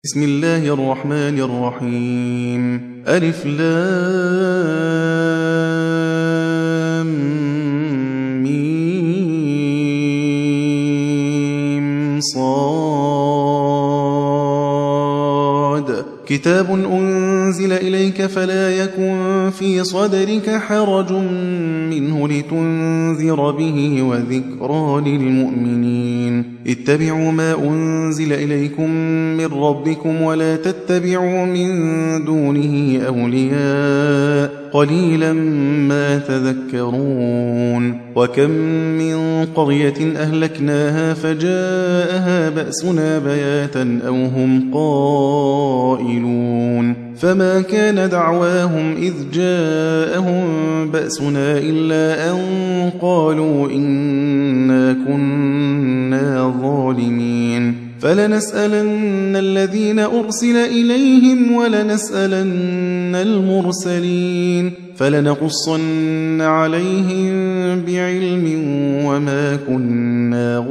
بسم الله الرحمن الرحيم ألف لام ميم صاد كتاب أنزل إليك فلا يكن في صدرك حرج منه لتنذر به وذكرى للمؤمنين اتبعوا ما أنزل إليكم من ربكم ولا تتبعوا من دونه أولياء قليلا ما تذكرون وكم من قرية أهلكناها فجاءها بأسنا بياتا أو هم قائلون فما كان دعواهم إذ جاءهم بأسنا إلا أن قالوا إنا كنا ظالمين فلنسألن الذين أرسل إليهم ولنسألن المرسلين فلنقصن عليهم بعلم وما كنا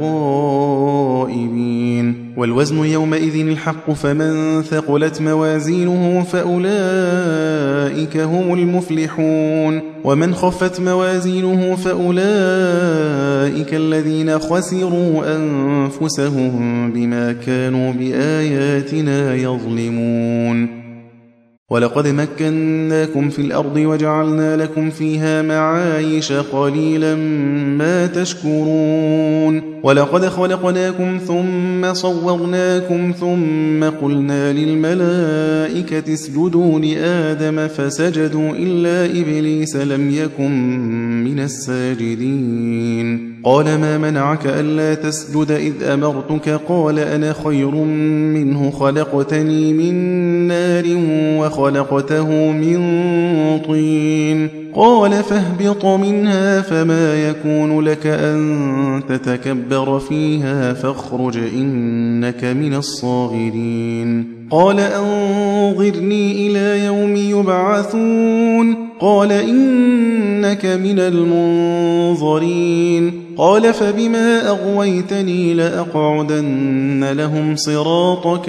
غائبين والوزن يومئذ الحق فمن ثقلت موازينه فأولئك هم المفلحون ومن خفت موازينه فأولئك الذين خسروا أنفسهم بما كانوا بآياتنا يظلمون ولقد مكناكم في الأرض وجعلنا لكم فيها معايش قليلا ما تشكرون ولقد خلقناكم ثم صورناكم ثم قلنا للملائكة اسجدوا لآدم فسجدوا إلا إبليس لم يكن من الساجدين قال ما منعك ألا تسجد إذ أمرتك قال أنا خير منه خلقتني من نار وخلقته من طين قال فاهبط منها فما يكون لك أن تتكبر فيها فاخرج إنك من الصاغرين قال أنظرني إلى يوم يبعثون قال إنك من المنظرين قال فبما أغويتني لأقعدن لهم صراطك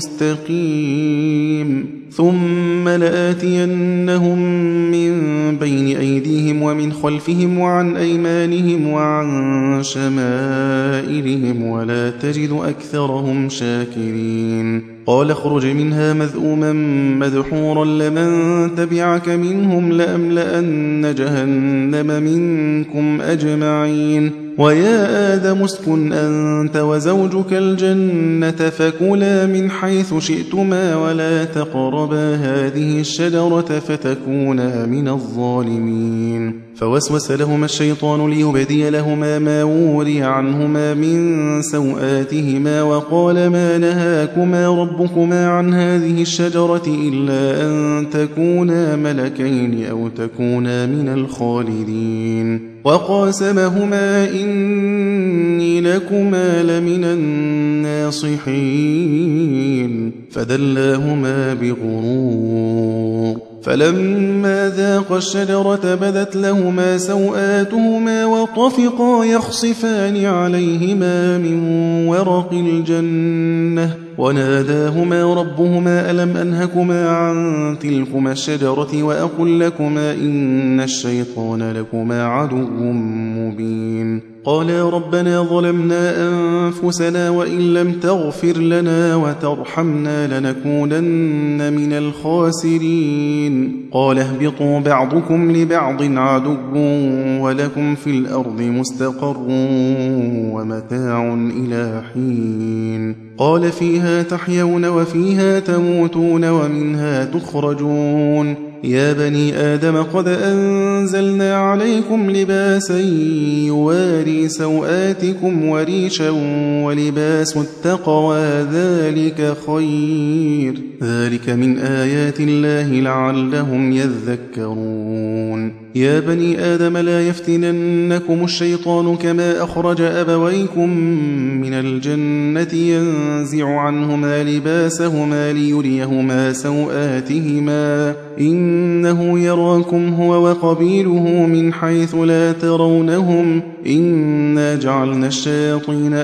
المستقيم ثم لآتينهم من بين أيديهم ومن خلفهم وعن أيمانهم وعن شمائلهم ولا تجد أكثرهم شاكرين قال اخرج منها مذءوما مدحورا لمن تبعك منهم لأملأن جهنم منكم أجمعين ويا آدم اسكن أنت وزوجك الجنة فكلا من حيث شئتما ولا تقربا هذه الشجرة فتكونا من الظالمين فوسوس لهما الشيطان ليبدي لهما ما وري عنهما من سوآتهما وقال ما نهاكما ربكما عن هذه الشجرة إلا أن تكونا ملكين أو تكونا من الخالدين وقاسمهما إني لكما لمن الناصحين فدلاهما بغرور فلما ذاقا الشجرة بدت لهما سوآتهما وطفقا يخصفان عليهما من ورق الجنة وناداهما ربهما ألم أنهكما عن تلكما الشجرة وأقل لكما إن الشيطان لكما عدو مبين قالا ربنا ظلمنا أنفسنا وإن لم تغفر لنا وترحمنا لنكونن من الخاسرين قال اهبطوا بعضكم لبعض عدو ولكم في الأرض مستقر ومتاع إلى حين قال فيها تحيون وفيها تموتون ومنها تخرجون يا بني آدم قد أنزلنا عليكم لباسا يواري سوآتكم وريشا ولباس التقوى ذلك خير ذلك من آيات الله لعلهم يذكرون يا بني آدم لا يفتننكم الشيطان كما أخرج أبويكم من الجنة ينزع عنهما لباسهما ليريهما سوآتهما إنه يراكم هو وقبيله من حيث لا ترونهم إنا جعلنا الشياطين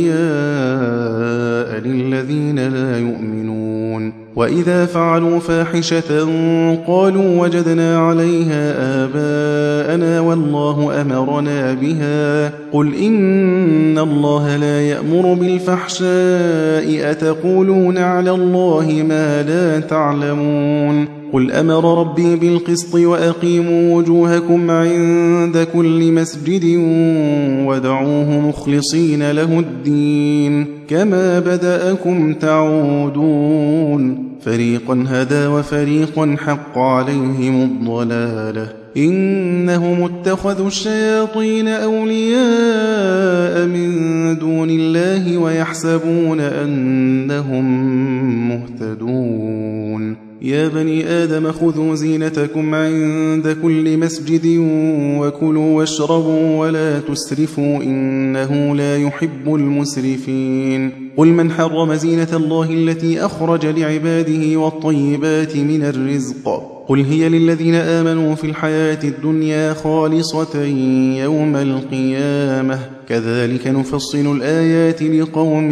أولياء للذين لا يؤمنون وإذا فعلوا فاحشة قالوا وجدنا عليها آباءنا والله أمرنا بها قل إن الله لا يأمر بالفحشاء أتقولون على الله ما لا تعلمون قل أمر ربي بالقسط وأقيموا وجوهكم عند كل مسجد ودعوه مخلصين له الدين كما بدأكم تعودون فريقا هدى وفريقا حق عليهم الضلالة إنهم اتخذوا الشياطين أولياء من دون الله ويحسبون أنهم مهتدون يا بني آدم خذوا زينتكم عند كل مسجد وكلوا واشربوا ولا تسرفوا إنه لا يحب المسرفين قل من حرم زينة الله التي أخرج لعباده والطيبات من الرزق قل هي للذين آمنوا في الحياة الدنيا خالصة يوم القيامة كذلك نفصل الآيات لقوم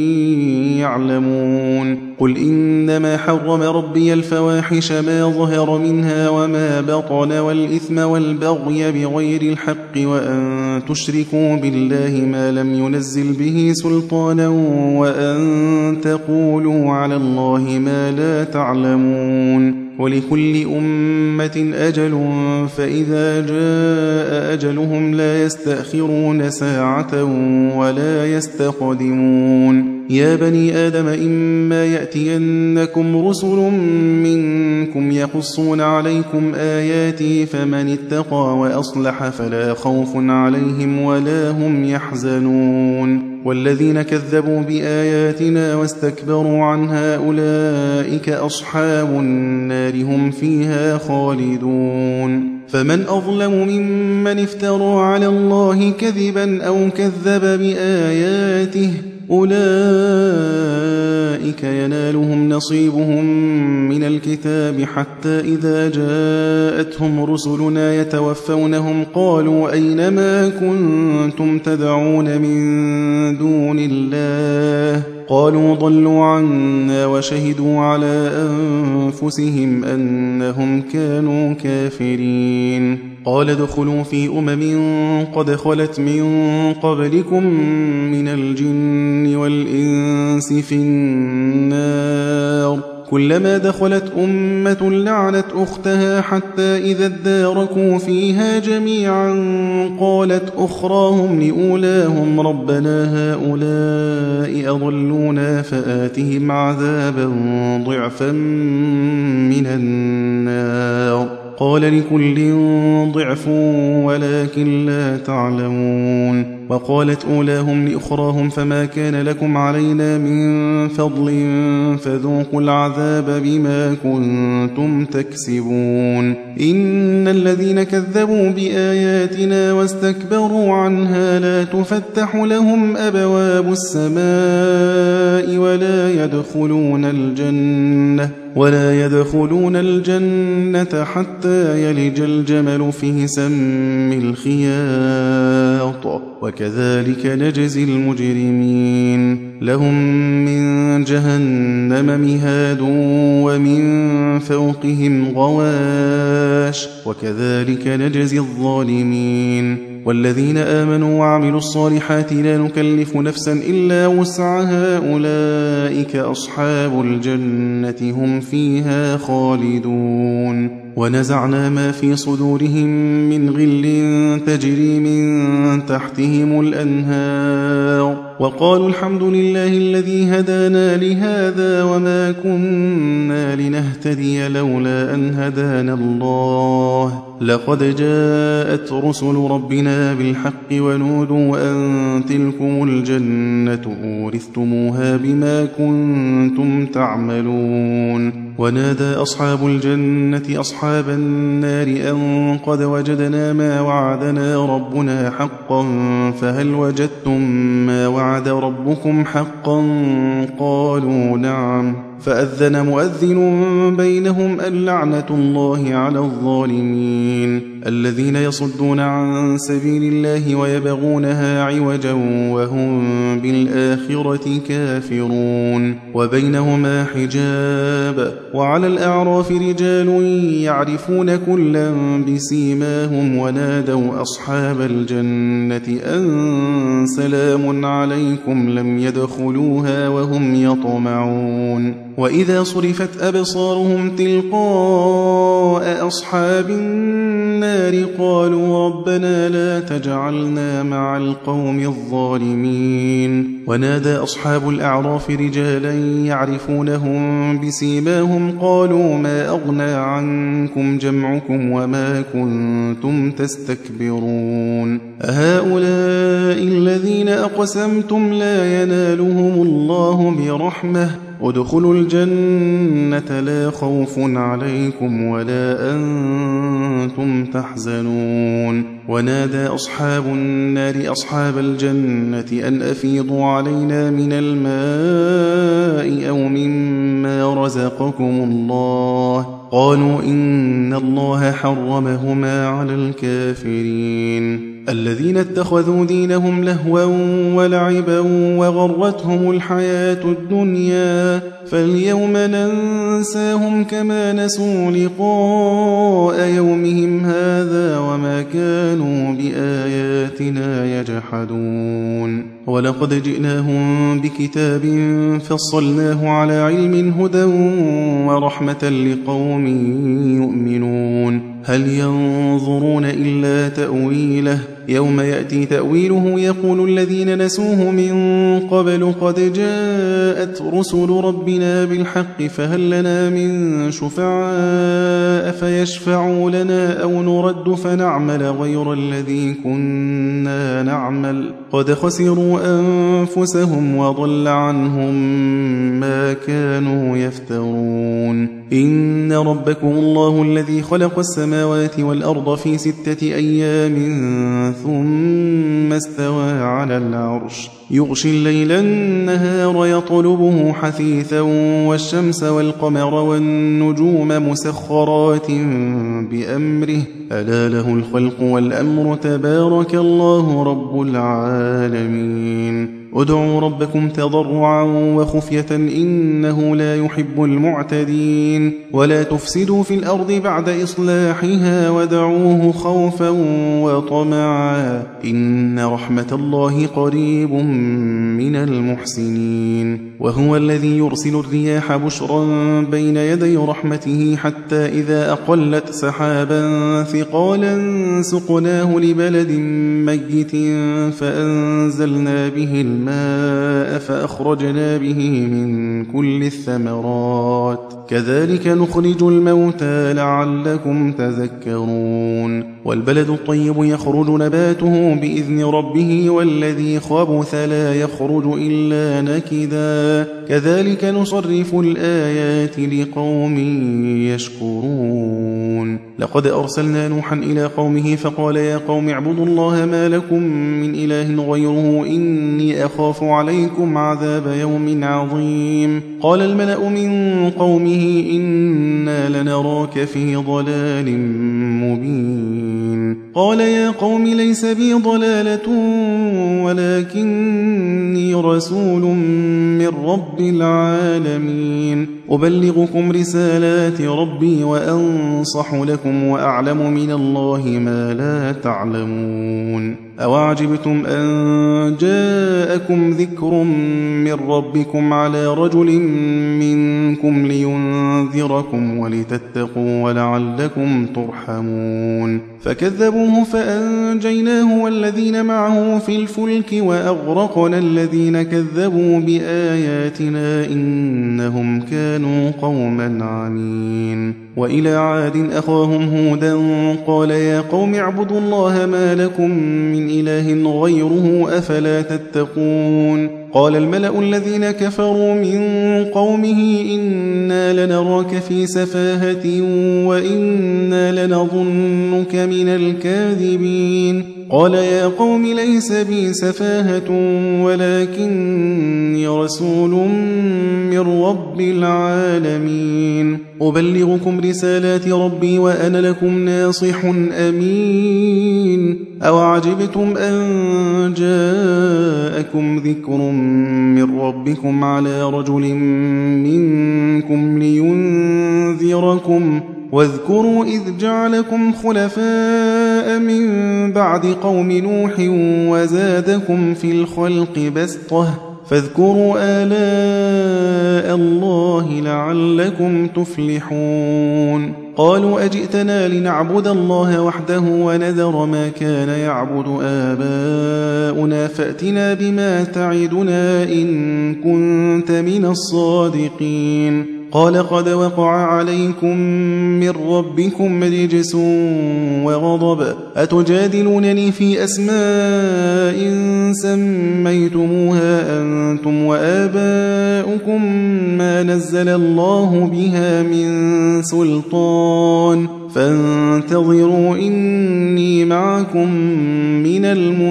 يعلمون قل إنما حرم ربي الفواحش ما ظهر منها وما بطن والإثم والبغي بغير الحق وأن تشركوا بالله ما لم ينزل به سلطانا وأن تقولوا على الله ما لا تعلمون ولكل أمة أجل فإذا جاء أجلهم لا يستأخرون ساعة ولا يستقدمون يا بني آدم إما يأتينكم رسل منكم يقصون عليكم آياتي فمن اتقى وأصلح فلا خوف عليهم ولا هم يحزنون والذين كذبوا بآياتنا واستكبروا عنها أولئك أصحاب النار هم فيها خالدون فمن أظلم ممن افترى على الله كذبا أو كذب بآياته أولئك ينالهم نصيبهم من الكتاب حتى إذا جاءتهم رسلنا يتوفونهم قالوا أينما كنتم تدعون من دون الله قالوا ضلوا عنا وشهدوا على أنفسهم أنهم كانوا كافرين قال ادخلوا في قد خلت من قبلكم من الجن والإنس في النار كلما دخلت أمة لعنت أختها حتى إذا اداركوا فيها جميعا قالت أخراهم لأولاهم ربنا هؤلاء أضلونا فآتهم عذابا ضعفا من النار قال لكل ضعف ولكن لا تعلمون وقالت أولاهم لأخراهم فما كان لكم علينا من فضل فذوقوا العذاب بما كنتم تكسبون إن الذين كذبوا بآياتنا واستكبروا عنها لا تفتح لهم أبواب السماء ولا يدخلون الجنة حتى يلج الجمل في سم الخياط وكذلك نجزي المجرمين لهم من جهنم مهاد ومن فوقهم غواش وكذلك نجزي الظالمين والذين آمنوا وعملوا الصالحات لا نكلف نفسا إلا وسعها أولئك أصحاب الجنة هم فيها خالدون ونزعنا ما في صدورهم من غل تجري من تحتهم الأنهار وقالوا الحمد لله الذي هدانا لهذا وما كنا لنهتدي لولا أن هدانا الله لقد جاءت رسل ربنا بالحق ونودوا أن تلكم الجنة أورثتموها بما كنتم تعملون ونادى أصحاب الجنة أصحاب النار أن قد وجدنا ما وعدنا ربنا حقا فهل وجدتم ما وعد ربكم حقا؟ قالوا نعم. فأذن مؤذن بينهم اللعنة الله على الظالمين الذين يصدون عن سبيل الله ويبغونها عوجا وهم بالآخرة كافرون وبينهما حجاب وعلى الأعراف رجال يعرفون كلا بسيماهم ونادوا أصحاب الجنة أن سلام عليكم لم يدخلوها وهم يطمعون وإذا صرفت أبصارهم تلقاء أصحاب النار قالوا ربنا لا تجعلنا مع القوم الظالمين ونادى أصحاب الأعراف رجالا يعرفونهم بسيماهم قالوا ما أغنى عنكم جمعكم وما كنتم تستكبرون أهؤلاء الذين أقسمتم لا ينالهم الله برحمة ادخلوا الجنة لا خوف عليكم ولا أنتم تحزنون ونادى أصحاب النار أصحاب الجنة أن أفيضوا علينا من الماء أو مما رزقكم الله قالوا إن الله حرمهما على الكافرين الذين اتخذوا دينهم لهوا ولعبا وغرتهم الحياة الدنيا فاليوم ننساهم كما نسوا لقاء يومهم هذا وما كانوا بآياتنا يجحدون ولقد جئناهم بكتاب فصلناه على علم هدى ورحمة لقوم يؤمنون هل ينظرون إلا تأويله يوم يأتي تأويله يقول الذين نسوه من قبل قد جاءت رسل ربنا بالحق فهل لنا من شفعاء فيشفعوا لنا أو نرد فنعمل غير الذي كنا نعمل قد خسروا أنفسهم وضل عنهم ما كانوا يفترون إن ربكم الله الذي خلق السماوات والأرض في 6 أيام ثم استوى على العرش يغشي الليل النهار يطلبه حثيثا والشمس والقمر والنجوم مسخرات بأمره ألا له الخلق والأمر تبارك الله رب العالمين ادعوا ربكم تضرعا وخفية إنه لا يحب المعتدين ولا تفسدوا في الأرض بعد إصلاحها ودعوه خوفا وطمعا إن رحمة الله قريب من المحسنين وهو الذي يرسل الرياح بشرا بين يدي رحمته حتى إذا أقلت سحابا ثقالا سقناه لبلد ميت فأنزلنا به الماء فأخرجنا به من كل الثمرات كذلك نخرج الموتى لعلكم تذكرون والبلد الطيب يخرج نباته بإذن ربه والذي خبث لا يخرج إلا نكدا كذلك نصرف الآيات لقوم يشكرون لقد أرسلنا نوحا إلى قومه فقال يا قوم اعبدوا الله ما لكم من إله غيره إني أخاف عليكم عذاب يوم عظيم قال الملأ من قومه إنا لنراك في ضلال مبين قال يا قوم ليس بي ضلالة ولكني رسول من رب العالمين أبلغكم رسالات ربي وأنصح لكم وأعلم من الله ما لا تعلمون أوعجبتم أن جاءكم ذكر من ربكم على رجل منكم لينذركم ولتتقوا ولعلكم ترحمون فكذبوه فأنجيناه والذين معه في الفلك وأغرقنا الذين كذبوا بآياتنا إنهم كانوا قوما عمين وإلى عاد أخاهم هودا قال يا قوم اعبدوا الله ما لكم من إله غيره أفلا تتقون قال الملأ الذين كفروا من قومه إنا إنا لنراك في سفاهة وإنا لنظنك من الكاذبين قال يا قوم ليس بي سفاهة ولكني رسول من رب العالمين أبلغكم رسالات ربي وأنا لكم ناصح أمين أوعجبتم أن جاءكم ذكر من ربكم على رجل منكم لينذركم واذكروا إذ جعلكم خلفاء من بعد قوم نوح وزادكم في الخلق بسطة فاذكروا آلاء الله لعلكم تفلحون قالوا أجئتنا لنعبد الله وحده ونذر ما كان يعبد آباؤنا فأتنا بما تعدنا إن كنت من الصادقين قال قد وقع عليكم من ربكم رجس وغضب أتجادلونني في أسماء سميتموها أنتم وآباؤكم ما نزل الله بها من سلطان فانتظروا إني معكم من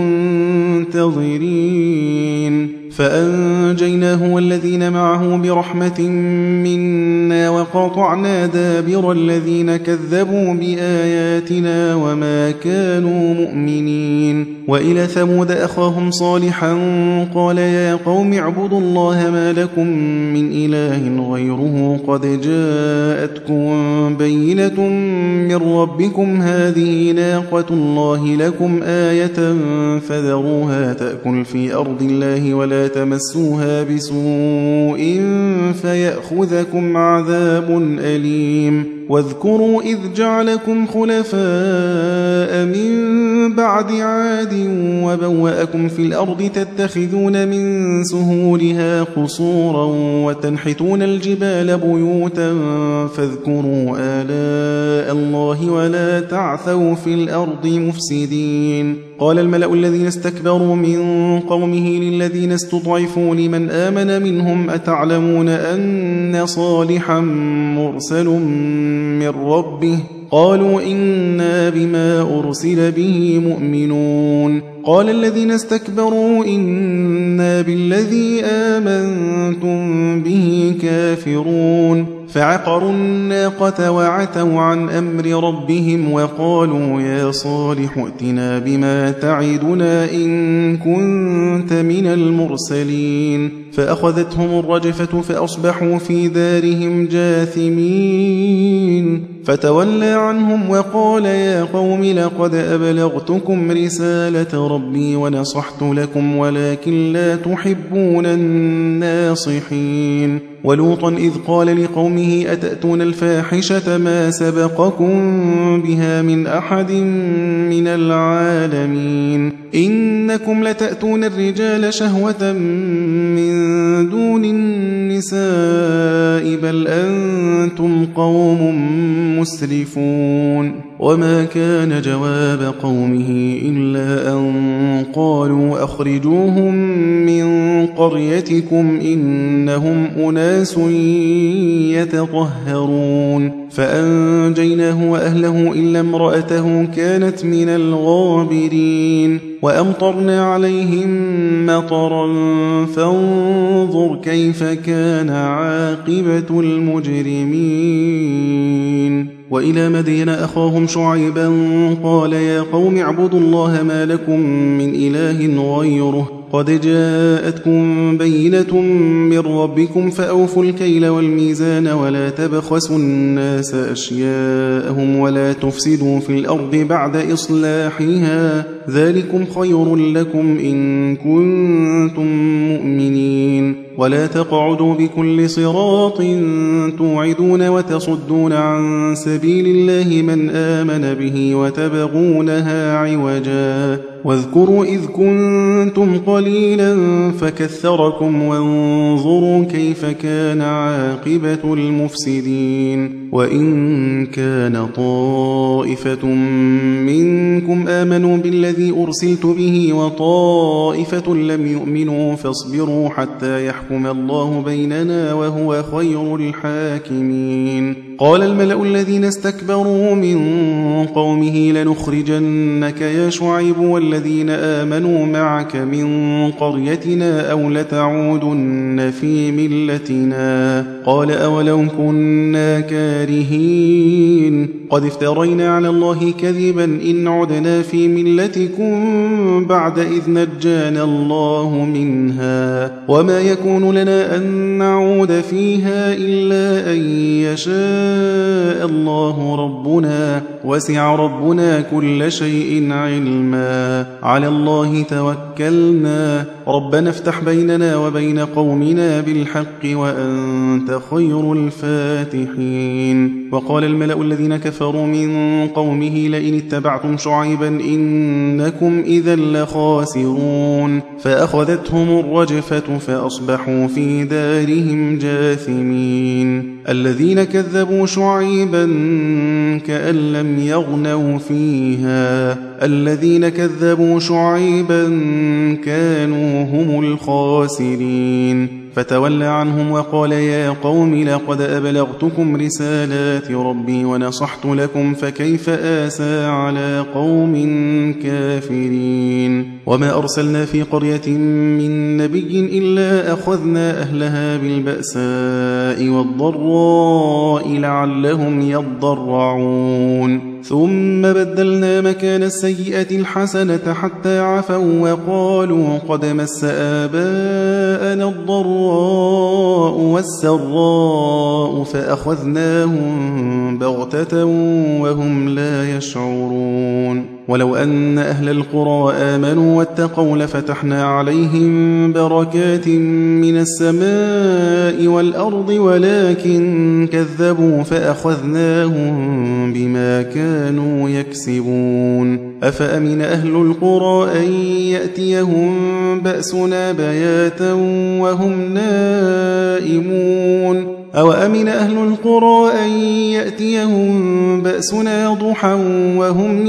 المنتظرين فأنجيناه والذين معه برحمة منا وقطعنا دابر الذين كذبوا بآياتنا وما كانوا مؤمنين وإلى ثمود أخاهم صالحا قال يا قوم اعبدوا الله ما لكم من إله غيره قد جاءتكم بينة من ربكم هذه ناقة الله لكم آية فذروها تأكل في أرض الله ولا تمسوها بسوء فيأخذكم عذاب أليم واذكروا إذ جعلكم خلفاء من بعد عاد وبوأكم في الأرض تتخذون من سهولها قصورا وتنحتون الجبال بيوتا فاذكروا آلاء الله ولا تعثوا في الأرض مفسدين قال الملأ الذين استكبروا من قومه للذين استضعفوا لمن آمن منهم أتعلمون أن صالحا مرسل من ربه قالوا إنا بما أرسل به مؤمنون قال الذين استكبروا إنا بالذي آمنتم به كافرون فعقروا الناقة وعتوا عن أمر ربهم وقالوا يا صالح ائتنا بما تعدنا إن كنت من المرسلين فأخذتهم الرجفة فأصبحوا في دارهم جاثمين فتولى عنهم وقال يا قوم لقد أبلغتكم رسالة ربي ونصحت لكم ولكن لا تحبون الناصحين ولوطا إذ قال لقومه أتأتون الفاحشة ما سبقكم بها من أحد من العالمين إنكم لتأتون الرجال شهوة من دون النساء بل أنتم قوم مسرفون وما كان جواب قومه إلا أن قالوا أخرجوهم من قريتكم إنهم أناس يتطهرون فأنجيناه وأهله إلا امرأته كانت من الغابرين وأمطرنا عليهم مطرا فانظر كيف كان عاقبة المجرمين وإلى مدين أخاهم شعيبا قال يا قوم اعبدوا الله ما لكم من إله غيره قد جاءتكم بينة من ربكم فأوفوا الكيل والميزان ولا تبخسوا الناس أشياءهم ولا تفسدوا في الأرض بعد إصلاحها ذلكم خير لكم إن كنتم مؤمنين ولا تقعدوا بكل صراط توعدون وتصدون عن سبيل الله من آمن به وتبغونها عوجا واذكروا إذ كنتم قليلا فكثركم وانظروا كيف كان عاقبة المفسدين وإن كان طائفة منكم آمنوا بالذي أرسلت به وطائفة لم يؤمنوا فاصبروا حتى يحكم الله بيننا وهو خير الحاكمين قال الملأ الذين استكبروا من قومه لنخرجنك يا شعيب والذين آمنوا معك من قريتنا أو لتعودن في ملتنا قال أولو كنا كارهين قد افترينا على الله كذبا إن عدنا في ملتكم بعد إذ نجانا الله منها وما يكون لنا أن نعود فيها إلا أن يشاء الله ربنا وسع ربنا كل شيء علما على الله توكلنا ربنا افتح بيننا وبين قومنا بالحق وأنت خير الفاتحين وقال الملأ الذين كفروا من قومه لئن اتبعتم شعيبا إنكم إذا لخاسرون فأخذتهم الرجفة فأصبحوا في دارهم جاثمين الذين كذبوا شعيبا كأن لم يغنوا فيها الذين كذبوا شعيبا كانوا هم الخاسرين فتولى عنهم وقال يا قوم لقد أبلغتكم رسالات ربي ونصحت لكم فكيف آسى على قوم كافرين وما أرسلنا في قرية من نبي إلا أخذنا أهلها بالبأساء والضراء لعلهم يضرعون ثم بدلنا مكان السيئة الحسنة حتى عفوا وقالوا قد مس آباءنا الضراء والسراء فأخذناهم بغتة وهم لا يشعرون ولو أن أهل القرى آمنوا واتقوا لفتحنا عليهم بركات من السماء والأرض ولكن كذبوا فأخذناهم بما كانوا يكسبون أفأمن أهل القرى أن يأتيهم بأسنا بياتا وهم نائمون أو أمن أهل القرى أن يأتيهم بأسنا ضحى وهم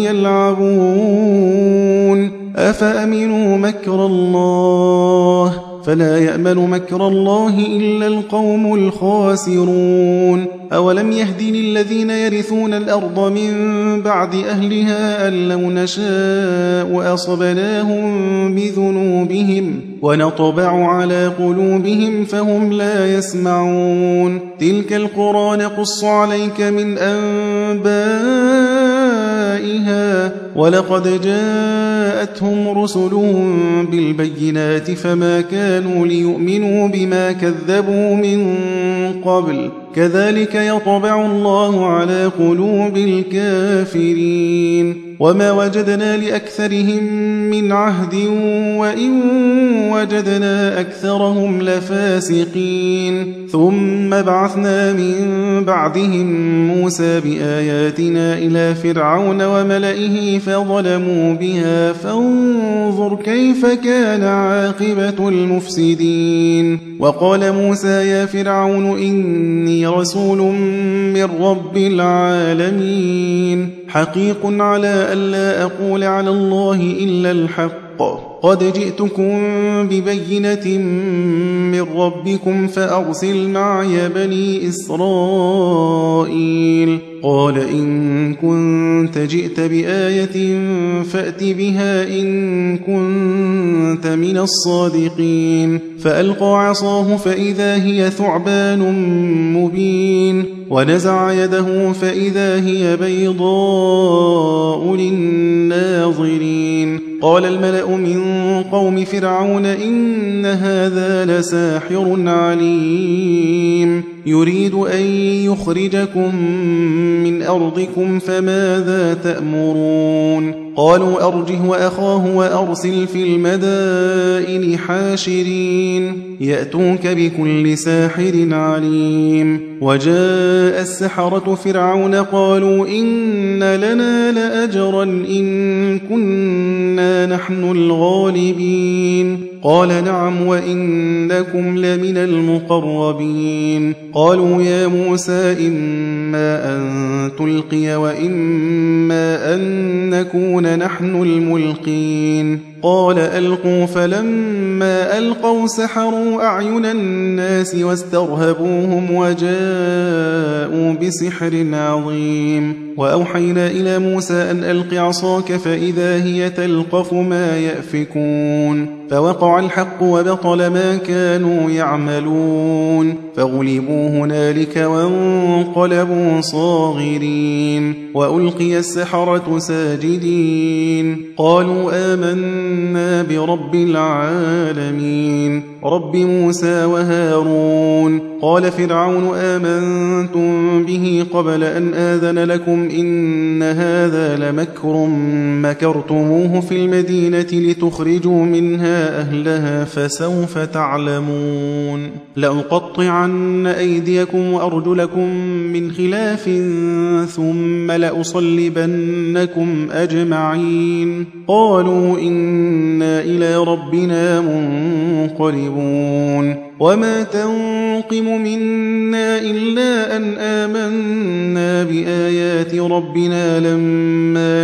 يلعبون أفأمنوا مكر الله فلا يأمن مكر الله إلا القوم الخاسرون أولم يهد للذين يرثون الأرض من بعد أهلها أن لو نشاء أصبناهم بذنوبهم ونطبع على قلوبهم فهم لا يسمعون تلك القرى نقص عليك من أنبائها ولقد جاءتهم رسلهم بالبينات فما كانوا ليؤمنوا بما كذبوا من قبل كذلك يطبع الله على قلوب الكافرين وما وجدنا لأكثرهم من عهد وإن وجدنا أكثرهم لفاسقين ثم بعثنا من بعدهم موسى بآياتنا إلى فرعون وملئه فظلموا بها فانظر كيف كان عاقبة المفسدين وقال موسى يا فرعون إني رسول من رب العالمين حقيق على ألا أقول على الله إلا الحق قد جئتكم ببينة من ربكم فأرسل معي بني إسرائيل قال إن كنت جئت بآية فأت بها إن كنت من الصادقين فألقى عصاه فإذا هي ثعبان مبين ونزع يده فإذا هي بيضاء للناظرين قال الملأ من قوم فرعون إن هذا لساحر عليم يريد أن يخرجكم من أرضكم فماذا تأمرون قالوا أرجه وأخاه وأرسل في المدائن حاشرين يأتوك بكل ساحر عليم. وجاء السحرة فرعون قالوا إن لنا لأجرا إن كنا نحن الغالبين. قال نعم وإنكم لمن المقربين. قالوا يا موسى إما أن تلقي وإما أن نكون نحن الملقين. قال ألقوا. فلما ألقوا سحروا أعين الناس واسترهبوهم وجاءوا بسحر عظيم. وأوحينا إلى موسى أن ألق عصاك فإذا هي تلقف ما يأفكون. فوقع الحق وبطل ما كانوا يعملون فغلبوا هنالك وانقلبوا صاغرين. وألقي السحرة ساجدين قالوا آمنا برب العالمين رب موسى وهارون. قال فرعون آمنتم به قبل أن آذن لكم إن هذا لمكر مكرتموه في المدينة لتخرجوا منها أهلها فسوف تعلمون. لأقطعن أيديكم وأرجلكم من خلاف ثم لأصلبنكم أجمعين. قالوا إنا إلى ربنا منقلبون. وما تنقم منا إلا أن آمنا بآيات ربنا لما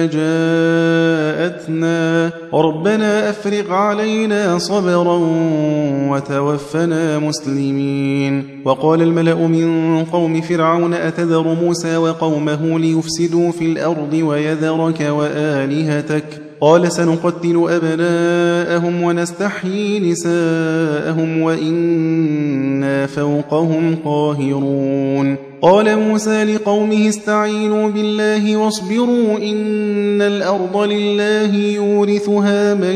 جاءتنا ربنا أفرغ علينا صبرا وتوفنا مسلمين. وقال الملأ من قوم فرعون أتذر موسى وقومه ليفسدوا في الأرض ويذرك وآلهتك قال سنقتل أبناءهم ونستحيي نساءهم وإنا فوقهم قاهرون. قال موسى لقومه استعينوا بالله واصبروا إن الأرض لله يورثها من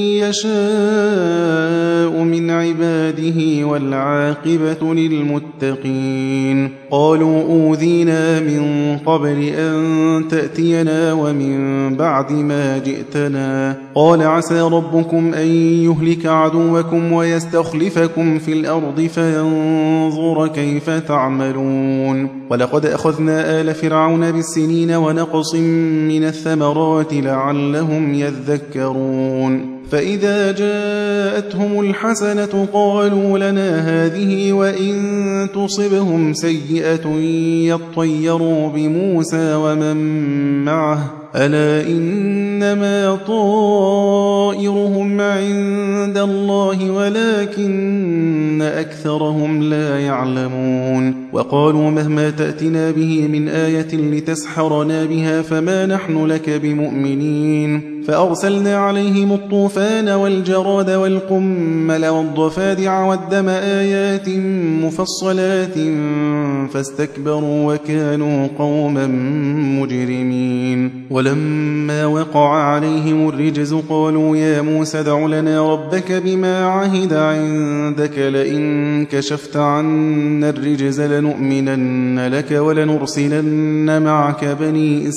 يشاء من عباده والعاقبة للمتقين. قالوا أوذينا من قبل أن تأتينا ومن بعد ما جئتنا قال عسى ربكم أن يهلك عدوكم ويستخلفكم في الأرض فينظر كيف تعملون. ولقد أخذنا آل فرعون بالسنين ونقص من الثمرات لعلهم يذكرون. فإذا جاءتهم الحسنة قالوا لنا هذه وإن تصبهم سيئة يطيروا بموسى ومن معه ألا إنما طائرهم عند الله ولكن أكثرهم لا يعلمون. وقالوا مهما تأتنا به من آية لتسحرنا بها فما نحن لك بمؤمنين. فأرسلنا عليهم الطوفان والجراد والقمل والضفادع والدم آيات مفصلات فاستكبروا وكانوا قوما مجرمين. ولما وقع عليهم الرجز قالوا يا موسى ادع لنا ربك بما عهد عندك لئن كشفت عنا الرجز لنؤمنن لك ولنرسلن معك بني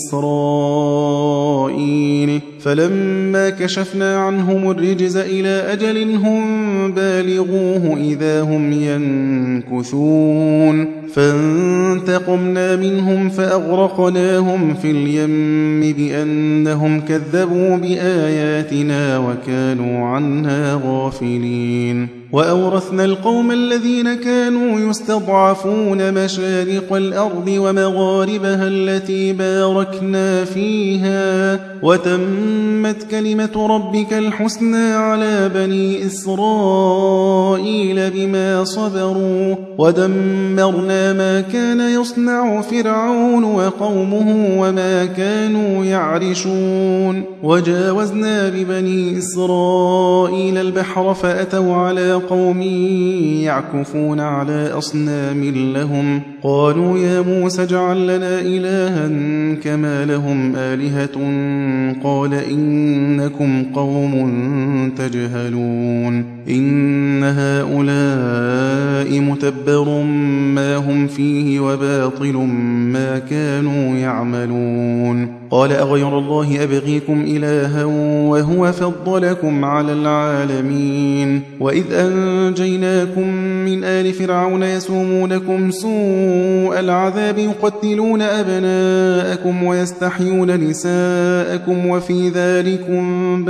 إسرائيل. فلما كشفنا عنهم الرجز إلى أجل هم بالغوه إذا هم ينكثون. فانتقمنا منهم فأغرقناهم في اليم بأنهم كذبوا بآياتنا وكانوا عنها غافلين. وأورثنا القوم الذين كانوا يستضعفون مشارق الأرض ومغاربها التي باركنا فيها وتمت كلمة ربك الحسنى على بني إسرائيل بما صبروا ودمرنا ما كان يصنع فرعون وقومه وما كانوا يعرشون. وجاوزنا ببني إسرائيل البحر فأتوا على قوم يعكفون على أصنام لهم قالوا يا موسى اجعل لنا إلها كما لهم آلهة قال إنكم قوم تجهلون. إن هؤلاء متبر ما هم فيه وباطل ما كانوا يعملون. قال أغير الله أبغيكم إلها وهو فضلكم على العالمين. وإذ أنجيناكم من آل فرعون يسومونكم سوء العذاب يقتلون أبناءكم ويستحيون نساءكم وفي ذلكم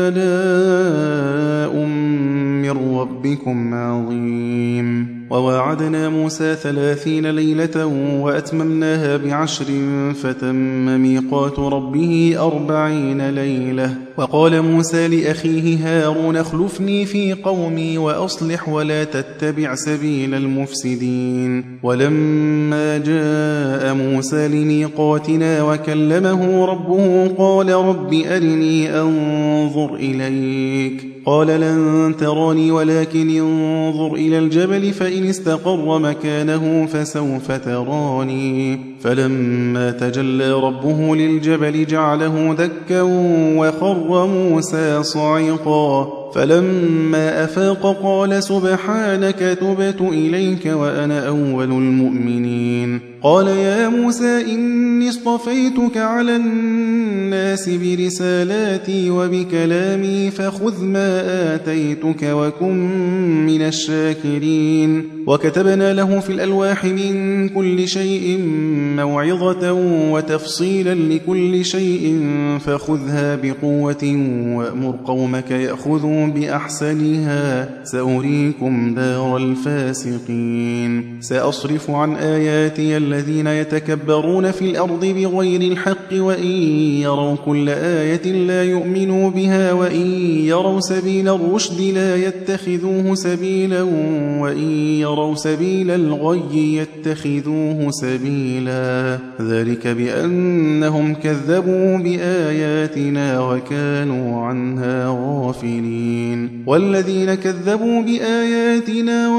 بلاء من ربكم عظيم. وواعدنا موسى 30 ليلة وأتممناها ب10 فتم ميقات ربه 40 ليلة. وقال موسى لأخيه هارون اخلفني في قومي وأصلح ولا تتبع سبيل المفسدين. ولما جاء موسى لميقاتنا وكلمه ربه قال رب أرني أنظر إليك قال لن تراني ولكن انظر إلى الجبل فإن استقر مكانه فسوف تراني. فلما تجلى ربه للجبل جعله دكا وخر موسى صعقا. فلما أفاق قال سبحانك تبت إليك وأنا أول المؤمنين. قال يا موسى إني اصطفيتك على الناس برسالاتي وبكلامي فخذ ما آتيتك وكن من الشاكرين. وكتبنا له في الألواح من كل شيء موعظة وتفصيلا لكل شيء فخذها بقوة وأمر قومك يأخذوا بأحسنها سأريكم دار الفاسقين. سأصرف عن آياتي الذين يتكبرون في الأرض بغير الحق وإن يروا كل آية لا يؤمنوا بها وإن يروا سبيل الرشد لا يتخذوه سبيلا وإن يروا سبيل الغي يتخذوه سبيلا ذلك بأنهم كذبوا بآياتنا وكانوا عنها غافلين. والذين كذبوا بآياتنا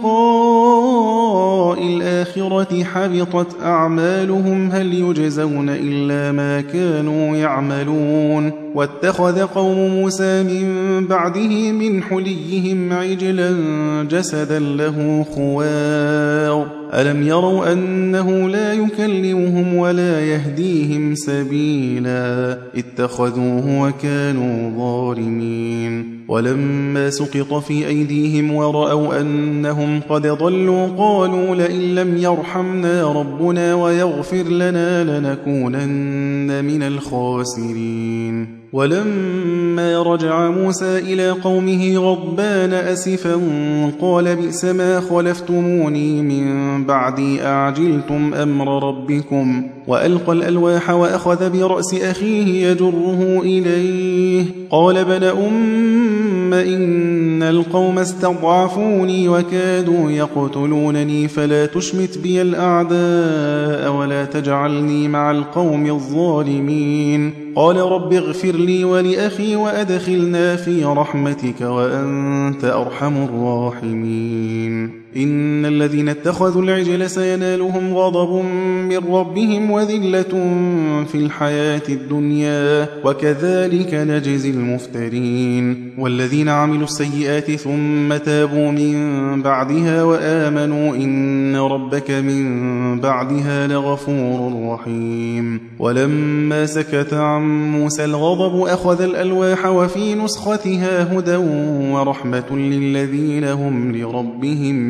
ولقاء الآخرة حبطت أعمالهم هل يجزون إلا ما كانوا يعملون. واتخذ قوم موسى من بعده من حليهم عجلا جسدا له خوار ألم يروا أنه لا يكلمهم ولا يهديهم سبيلا اتخذوه وكانوا ظالمين. ولما سقط في أيديهم ورأوا أنهم قد ضلوا قالوا لئن لم يرحمنا ربنا ويغفر لنا لنكونن من الخاسرين. ولما رجع موسى إلى قومه غضبان أسفا قال بئس ما خلفتموني من بعدي أعجلتم أمر ربكم. وألقى الألواح وأخذ برأس أخيه يجره إليه قال ابن أم إن القوم استضعفوني وكادوا يقتلونني فلا تشمت بي الأعداء ولا تجعلني مع القوم الظالمين. قال رب اغفر لي ولأخي وأدخلنا في رحمتك وأنت أرحم الراحمين. إن الذين اتخذوا العجل سينالهم غضب من ربهم وذلة في الحياة الدنيا وكذلك نجزي المفترين. والذين عملوا السيئات ثم تابوا من بعدها وآمنوا إن ربك من بعدها لغفور رحيم. ولما سكت عن موسى الغضب أخذ الألواح وفي نسختها هدى ورحمة للذين هم لربهم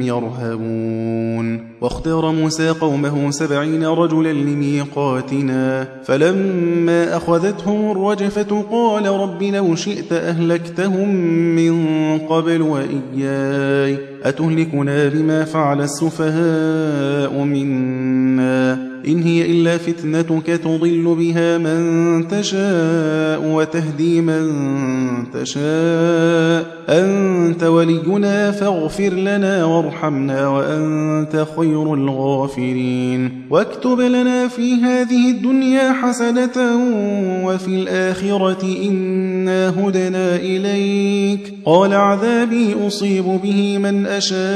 يرهبون. واختار موسى قومه 70 رجلا لميقاتنا فلما أخذتهم الرجفة قال رب لو شئت أهلكتهم من قبل وإياي أتهلكنا بما فعل السفهاء منا إن هي إلا فتنتك تضل بها من تشاء وتهدي من تشاء أنت ولينا فاغفر لنا وارحمنا وأنت خير الغافرين. واكتب لنا في هذه الدنيا حسنة وفي الآخرة إنا هدنا إليك قال عذابي أصيب به من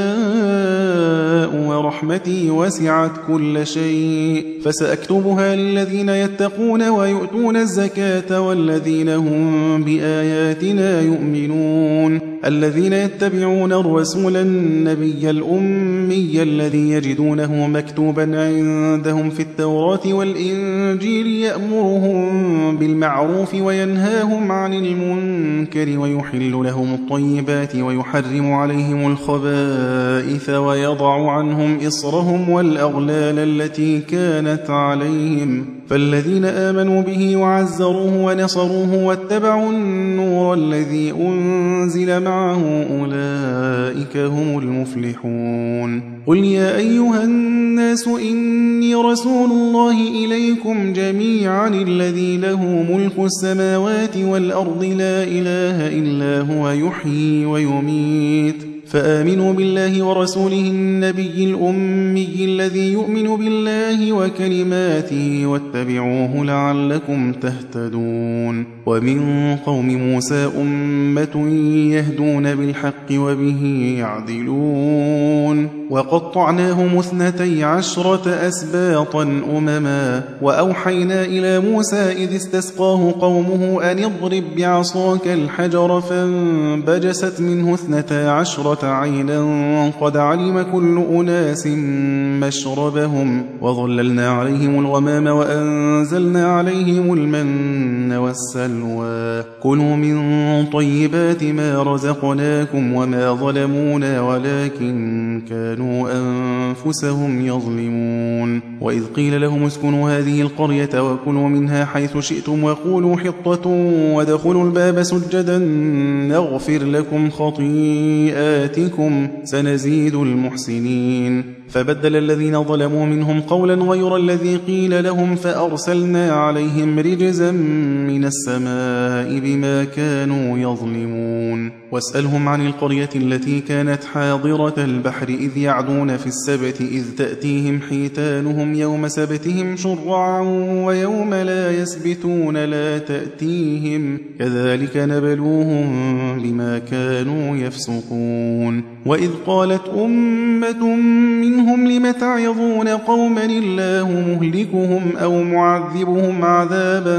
أشاء ورحمتي وسعت كل شيء فسأكتبها للذين يتقون ويؤتون الزكاة والذين هم بآياتنا يؤمنون. الذين يتبعون الرسول النبي الأمي الذي يجدونه مكتوبا عندهم في التوراة والإنجيل يأمرهم بالمعروف وينهاهم عن المنكر ويحل لهم الطيبات ويحرم عليهم الخبائث ويضع عنهم إصرهم والأغلال التي كانت عليهم. فالذين آمنوا به وعزروه ونصروه واتبعوا النور الذي أنزل معه أولئك هم المفلحون. قل يا أيها الناس إني رسول الله إليكم جميعا الذي له ملك السماوات والأرض لا إله إلا هو يحيي ويميت فآمنوا بالله ورسوله النبي الأمي الذي يؤمن بالله وكلماته واتبعوه لعلكم تهتدون. ومن قوم موسى أمة يهدون بالحق وبه يعدلون. وقطعناهم 12 أسباطا أمما وأوحينا إلى موسى إذ استسقاه قومه أن اضرب بعصاك الحجر فانبجست منه 12 عينا قد علم كل أناس مشربهم وظللنا عليهم الغمام وأنزلنا عليهم المن والسلوى كلوا من طيبات ما رزقناكم وما ظلمونا ولكن كانوا أنفسهم يظلمون. وإذ قيل لهم اسكنوا هذه القرية وكلوا منها حيث شئتم وقولوا حطة وادخلوا الباب سجدا نغفر لكم خطيئاتكم سنزيد المحسنين. فبدل الذين ظلموا منهم قولا غير الذي قيل لهم فأرسلنا عليهم رجزا من السماء بما كانوا يظلمون. واسألهم عن القرية التي كانت حاضرة البحر إذ يعدون في السبت إذ تأتيهم حيتانهم يوم سبتهم شرعا ويوم لا يسبتون لا تأتيهم كذلك نبلوهم بما كانوا يفسقون. وإذ قالت أمة منهم لم تعظون قوما الله مهلكهم أو معذبهم عذابا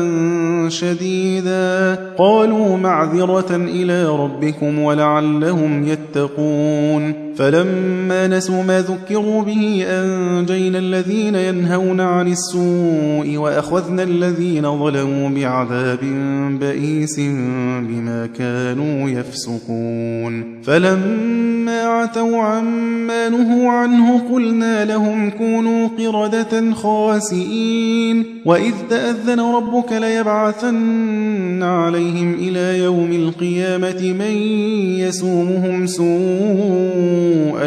شديدا قالوا معذرة إلى ربكم ولعلهم يتقون. فلما نسوا ما ذكروا به أنجينا الذين ينهون عن السوء وأخذنا الذين ظلموا بعذاب بئيس بما كانوا يفسقون. فلما عتوا عما نهوا عنه قلنا لهم كونوا قردة خاسئين. وإذ تأذن ربك ليبعثن عليهم إلى يوم القيامة من يسومهم سوء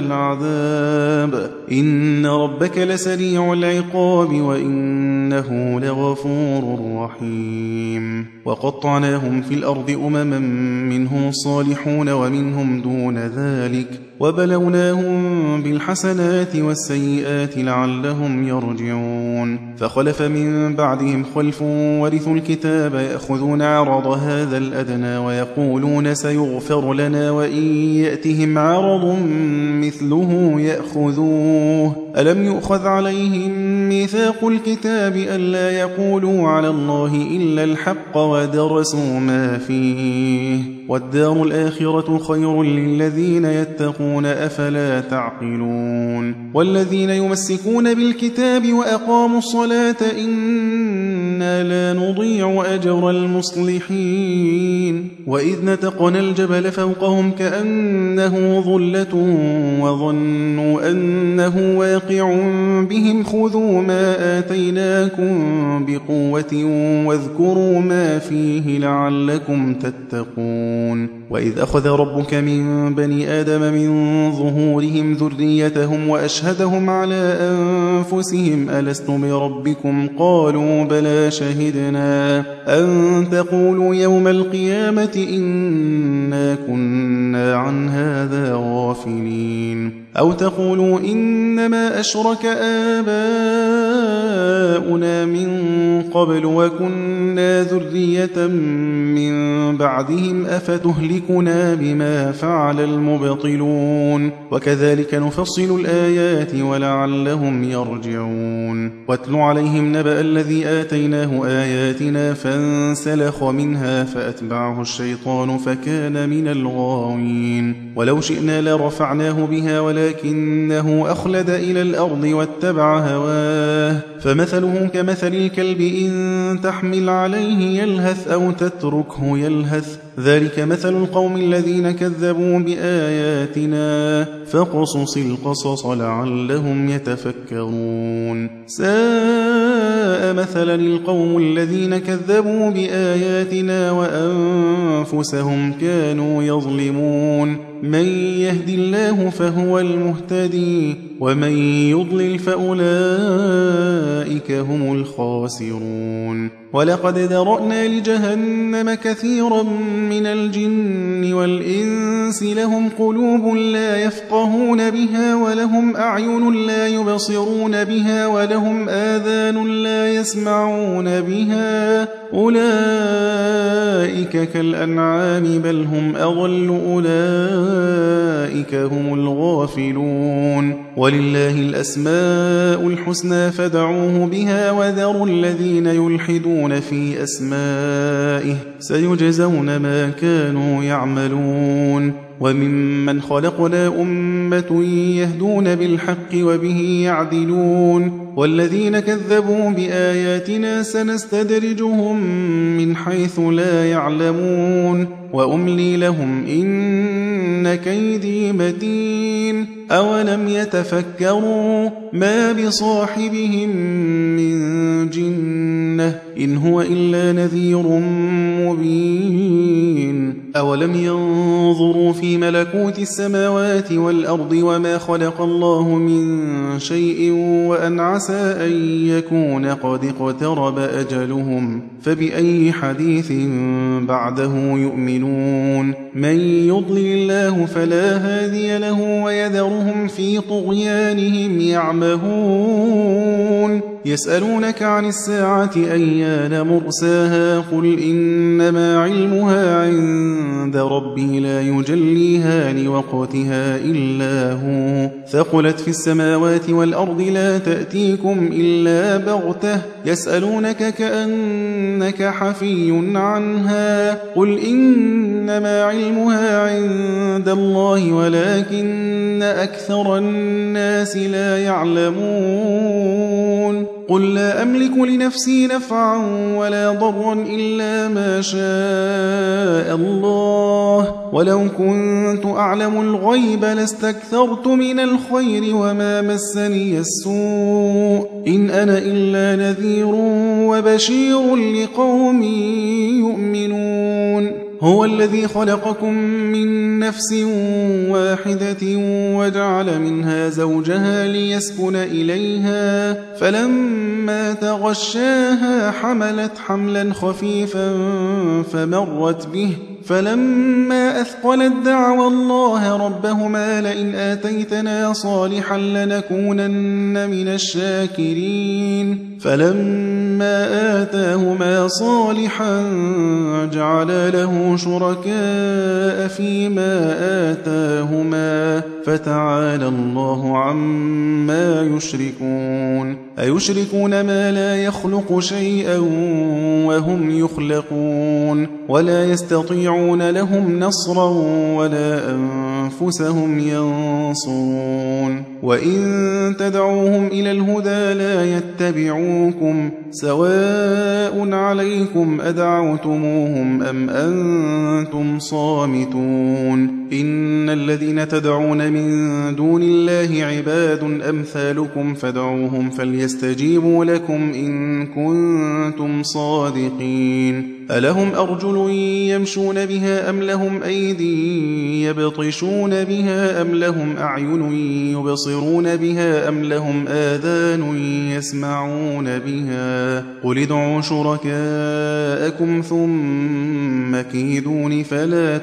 العذاب إن ربك لسريع العقاب وإنه لغفور رحيم. وقطعناهم في الأرض أمما منهم الصالحون ومنهم دون ذلك وبلوناهم بالحسنات والسيئات لعلهم يرجعون. فخلف من بعدهم خلف ورثوا الكتاب يأخذون عرض هذا الأدنى ويقولون سيغفر لنا وإن يأتهم عرض مثله يأخذوه ألم يؤخذ عليهم ميثاق الكتاب ألا يقولوا على الله إلا الحق ودرسوا ما فيه والدار الآخرة خير للذين يتقون أفلا تعقلون. والذين يمسكون بالكتاب وأقاموا الصلاة إنا لا نضيع أجر المصلحين. وإذ نتقنا الجبل فوقهم كأنه ظلة وظنوا أنه واقع بهم خذوا ما آتيناكم بقوة واذكروا ما فيه لعلكم تتقون. وإذ أخذ ربك من بني آدم من ظهورهم ذريتهم وأشهدهم على أنفسهم ألست بربكم قالوا بلى شهدنا أن تقولوا يوم القيامة إنا كنا عن هذا غافلين أو تقولوا إنما أشرك آباؤنا من قبل وكنا ذرية من بعدهم أفتهلكنا بما فعل المبطلون وكذلك نفصل الآيات ولعلهم يرجعون واتل عليهم نبأ الذي آتيناه آياتنا فانسلخ منها فأتبعه الشيطان فكان من الغاوين ولو شئنا لرفعناه بها ولكنه أخلد إلى الأرض واتبع هواه فمثله كمثل الكلب إن تحمل عليه يلهث أو تتركه يلهث ذلك مثل القوم الذين كذبوا بآياتنا فاقصص القصص لعلهم يتفكرون ساء مثلا القوم الذين كذبوا بآياتنا وأنفسهم كانوا يظلمون من يهد الله فهو المهتدي ومن يضلل فأولئك هم الخاسرون ولقد ذرأنا لجهنم كثيرا من الجن والإنس لهم قلوب لا يفقهون بها ولهم أعين لا يبصرون بها ولهم آذان لا يسمعون بها أولئك كالأنعام بل هم أضل أولئك هم الغافلون ولله الأسماء الحسنى فادعوه بها وذروا الذين يلحدون في أسمائه سيجزون ما كانوا يعملون وممن خلقنا أمة يهدون بالحق وبه يعدلون والذين كذبوا بآياتنا سنستدرجهم من حيث لا يعلمون وأملي لهم إن كيدي متين أولم يتفكروا ما بصاحبهم من جنة إن هو إلا نذير مبين أولم ينظروا في ملكوت السماوات والأرض وما خلق الله من شيء وأن عسى أن يكون قد اقترب أجلهم فبأي حديث بعده يؤمنون من يضلل الله فلا هادي له ويذرهم في طغيانهم يعمهون يسألونك عن الساعة أيان مرساها قل إنما علمها عند ربي لا يجليها لوقتها إلا هو ثقلت في السماوات والأرض لا تأتيكم إلا بغتة يسألونك كأنك حفي عنها قل إنما علمها عند الله ولكن أكثر الناس لا يعلمون قل لا أملك لنفسي نفعا ولا ضرا إلا ما شاء الله ولو كنت أعلم الغيب لاستكثرت من الخير وما مسني السوء إن أنا إلا نذير وبشير لقوم يؤمنون هو الذي خلقكم من نفس واحدة وجعل منها زوجها ليسكن إليها فلما تغشاها حملت حملا خفيفا فمرت به فلما أثقلت دعوى الله ربهما لئن آتيتنا صالحا لنكونن من الشاكرين فلما آتاهما صالحا جعل له شركاء فيما آتاهما فتعالى الله عما يشركون أيشركون ما لا يخلق شيئا وهم يخلقون ولا يستطيعون لهم نصرا ولا أنفسهم ينصرون وإن تدعوهم إلى الهدى لا يتبعوكم سواء عليكم أدعوتموهم أم أنتم صامتون إن الذين تدعون من دون الله عباد أمثالكم فادعوهم فليستجيبوا لكم إن كنتم صادقين ألهم أرجل يمشون بها أم لهم أيدي يبطشون يبصرون بها أم لهم أعين يبصرون بها أم لهم آذان يسمعون بها قل ادعوا شركاءكم ثم كيدون فلا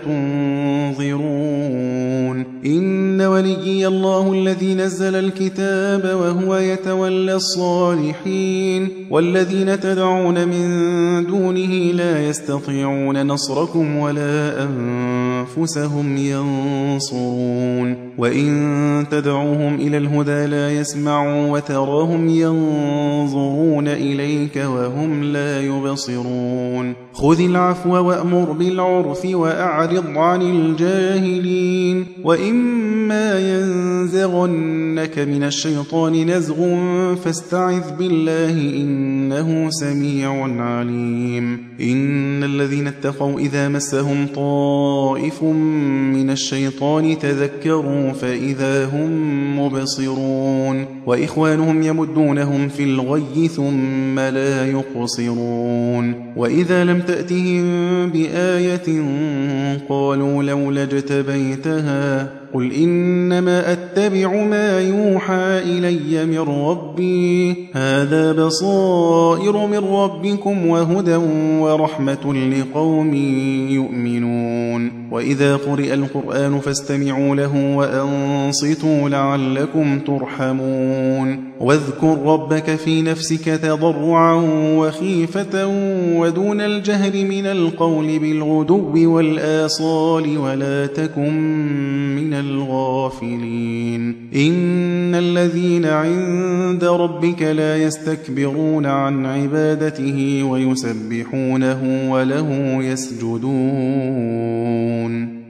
تنظرون إن وليي الله الذي نزل الكتاب وهو يتولى الصالحين والذين تدعون من دونه لا يستطيعون نصركم ولا أنفسهم ينصرون وإن تدعوهم إلى الهدى لا يسمعوا وتراهم ينظرون إليك وهم لا يبصرون خذ العفو وأمر بالعرف وأعرض عن الجاهلين وإما ينزغنك من الشيطان نزغ فاستعذ بالله إنه سميع عليم إن الذين اتقوا إذا مسهم طائف من الشيطان تذكروا فإذا هم مبصرون وإخوانهم يمدونهم في الغي ثم لا يقصرون وإذا لم تأتهم بآية قالوا لولا اجتبيتها قل إنما أتبع ما يوحى إلي من ربي هذا بصائر من ربكم وهدى ورحمة لقوم يؤمنون وإذا قرئ القرآن فاستمعوا له وأنصتوا لعلكم ترحمون واذكر ربك في نفسك تضرعا وخيفة ودون الجهر من القول بالغدو والآصال ولا تكن من الغافلين إن الذين عند ربك لا يستكبرون عن عبادته ويسبحونه وله يسجدون